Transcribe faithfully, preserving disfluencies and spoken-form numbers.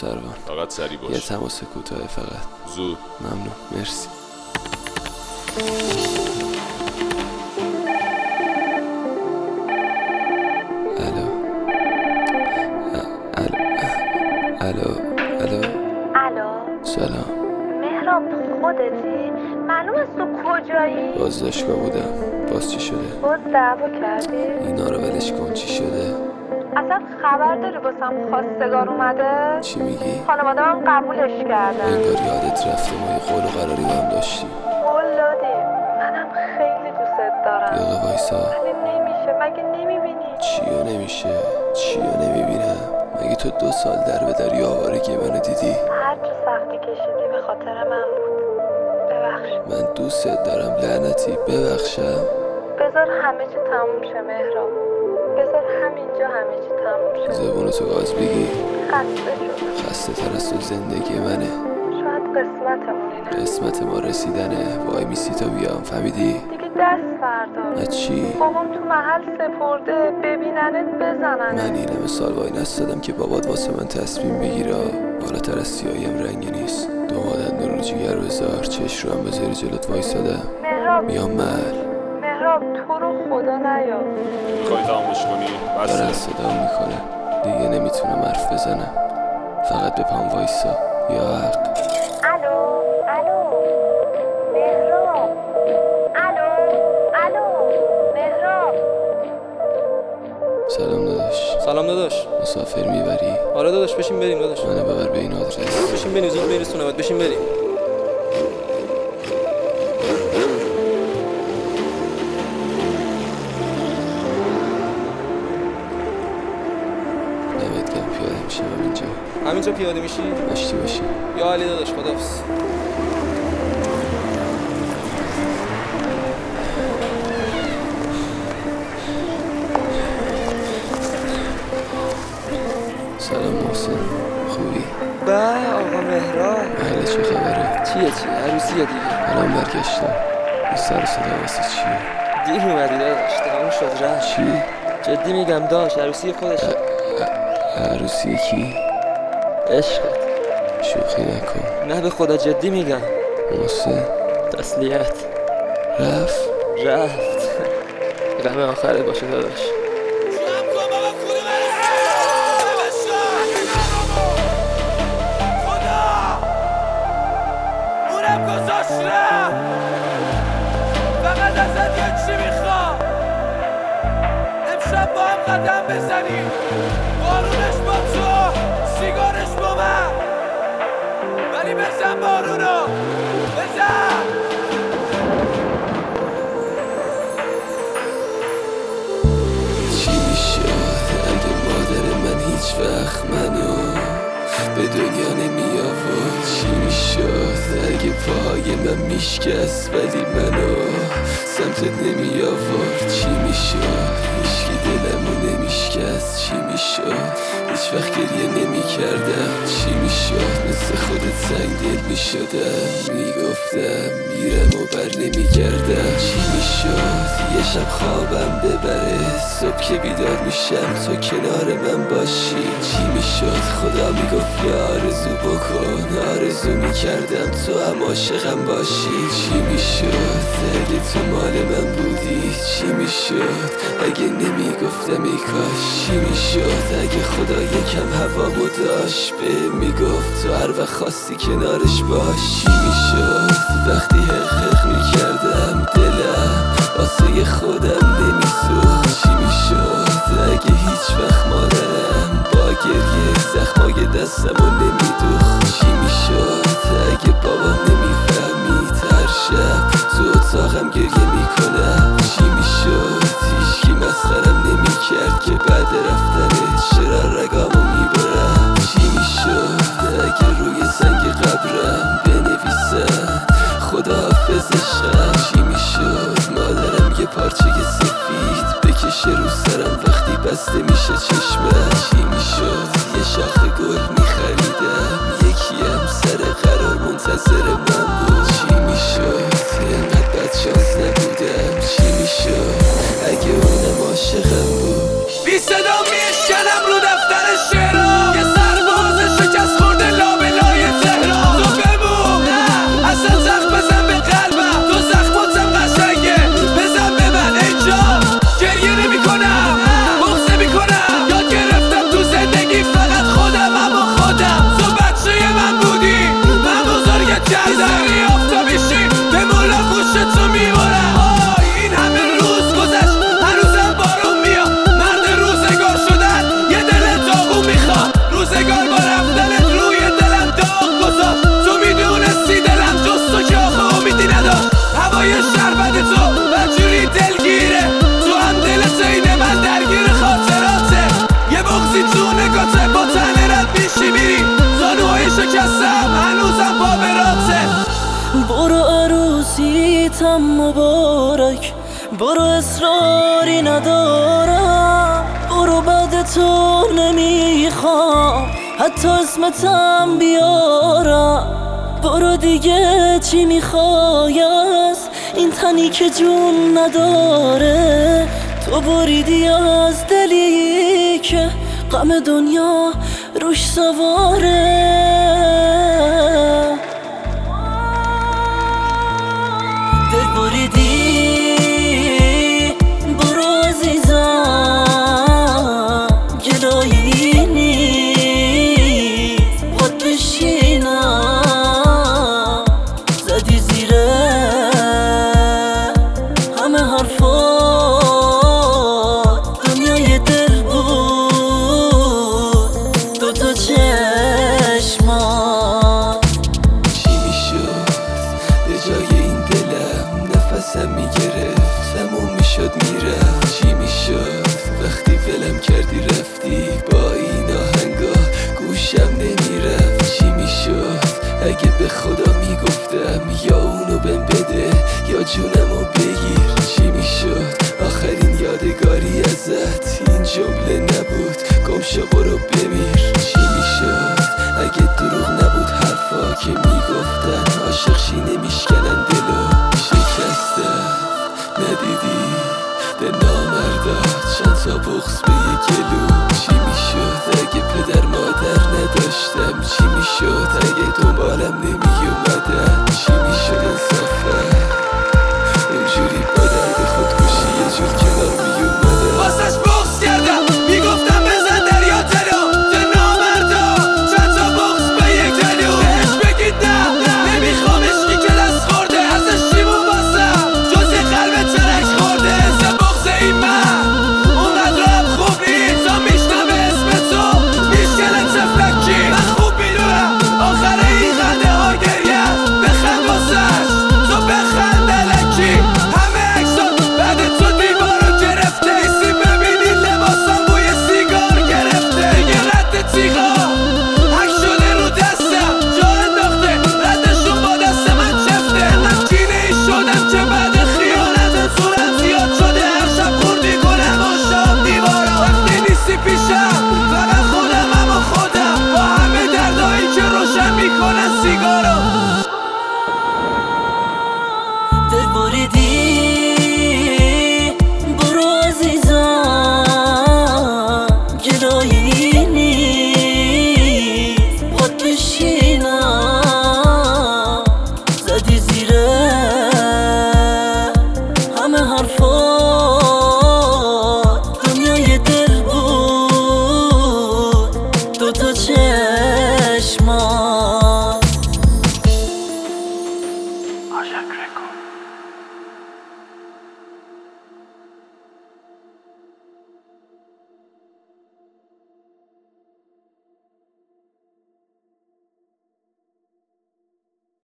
سروان. فقط سری باش. یه تماس کوتاه فقط. زود. ممنون. مرسی. الو الو الو الو سلام. مهراب خودتی؟ معلوم است تو کجایی؟ بازداشتگاه بودم. باز چی شده؟ باز دعوا کردی؟ اینا رو ولش کن. چی شده؟ اصلا خبر داری واسم خواستگار اومده؟ چی میگی؟ خانواده من قبولش کردن. انگار یادت رفته ما یه قول و قراری با هم داشتیم. قول دادیم. منم خیلی دوست دارم. یالا وایسا. ولی نمیشه. مگه نمیبینی؟ چیو نمیشه؟ چیو نمیبینم؟ مگه تو دو سال در به در آوارگی منو دیدی؟ هر چه سختی کشیدی به خاطر من بود. ببخش. من دوستت دارم لعنتی. ببخشم. بذار همه چی تموم شه مهراب. بذار همینجا همه چی تموم شه. زبونتو گاز بگی. خسته شدم. خسته تر از تو زندگی منه. شاید قسمتمون اینه. قسمت ما رسیدنه. وای میسی تا بیام. فهمیدی؟ دیگه دست بردار. نه چی؟ بابام تو محل سپرده. ببیننت بزنن. من این همه سال وای نستادم که بابات واسه من تصمیم بگیره. بالاتر از سیاهیم رنگی نیست. دامادن رو جیگر بذار. چش رو هم بذاری جلوت وایسادم. مهراب میام محل. مهراب تو رو خدا نیا. میخوای تمامش کنی؟ داره بسه. صدام میکنه. دیگه نمیتونم حرف بزنم. فقط به پام وایسا. یا حق. الو الو مهراب. الو الو مهراب. سلام داداش. سلام داداش. مسافر میبری؟ آره داداش بشین بریم داداش. منو ببر به این آدرس. بشین بریم زود برسونمت. بشین بریم. نمید گم پیاده میشم اینجا. همینجا پیاده میشی؟ داشتی باشی. یا علی داداش خداحافظ. سلام محسن. خوبی؟ به آقا مهراب. محله چه خبره؟ چیه چیه عروسیه دیگه. الان برگشتم. این سر صدا واسه چیه؟ دیر اومدی داداش. تموم شد رفت. چی؟ جدی میگم داش عروسی خودشه. عروسی کی؟ عشقت. شوخی نکن. نه به خدا جدی میگم. محسن تسلیت. رفت. رفت. غم آخرت باشه داداش. فقط ازت یه چی میخوام. امشب با هم قدم بزنیم. بارونش با تو، سیگارش با من. ولی بزن بارونو. بزن. چی میشد اگه مادر من هیچ وقت منو به دنیا نمی آورد؟ چی میشد اگه پاهای من میشکست ولی منو سمتت نمی آورد؟ چی میشد هیچکی دلمو نمیشکست؟ چی میشد هیچ وقت گریه نمی کردم؟ چی میشد مثل خودت سنگ دل میشدم؟ میگفتم میرم و بر نمی کردم. چی میشد یه شب خوابم ببره صبح که بیدار میشم تو کنار من باشی؟ چی میشد خدا میگفت یا آرزو بکن؟ آرزو میکردم تو هم عاشقم باشی. چی میشد اگه تو مال من بودی؟ چی میشد اگه نمیگفتم ای کاش؟ چی میشد اگه خدا یکم هوامو داشت به میگفت تو هر وقت خواستی کنارش باش؟ چی میشد وقتی حق حق میکردم دلم واسه خودم نمیسوخت؟ چی میشد اگه هیچ وقت مادرم با گریه زخمای دستمو نمیدوخت؟ چی میشد اگه بابام نمیفهمید هر شب تو اتاقم گریه میکنم؟ چی میشد هیچکی مسخرم نمیکرد که بعد رفتنت چرا رگامو میبرم؟ چی میشد اگه روی سنگ قبرم بنویسن خداحافظ عشقم؟ چی میشد مادرم یه پارچه سفید بکشه رو سرم وقتی بسته میشه چشمم؟ چی میشد یه شاخه گل میخریدم یکی قسمتم مبارک. برو اصراری ندارم، برو بعد تو نمیخوام حتی اسمتم بیارم. برو دیگه چی میخوای از این تنی که جون نداره؟ تو بریدی از دلی که غم دنیا روش سواره. دل بریدی، برو عزیزم گلایی نیست باد بشینم. زدی زیره همه حرفات، دنیای دل بود دوتا چشمات. چی میشد به جای این دلم نفسم میگرفت تموم میشد میرفت؟ چی میشد وقتی ولم کردی رفتی با این آهنگا گوشم نمیرفت؟ چی میشد اگه به خدا میگفتم یا اونو بهم بده یا جونمو بگیر؟ چی میشد آخرین یادگاری ازت این جمله نبود گم شو برو بمیر؟ چی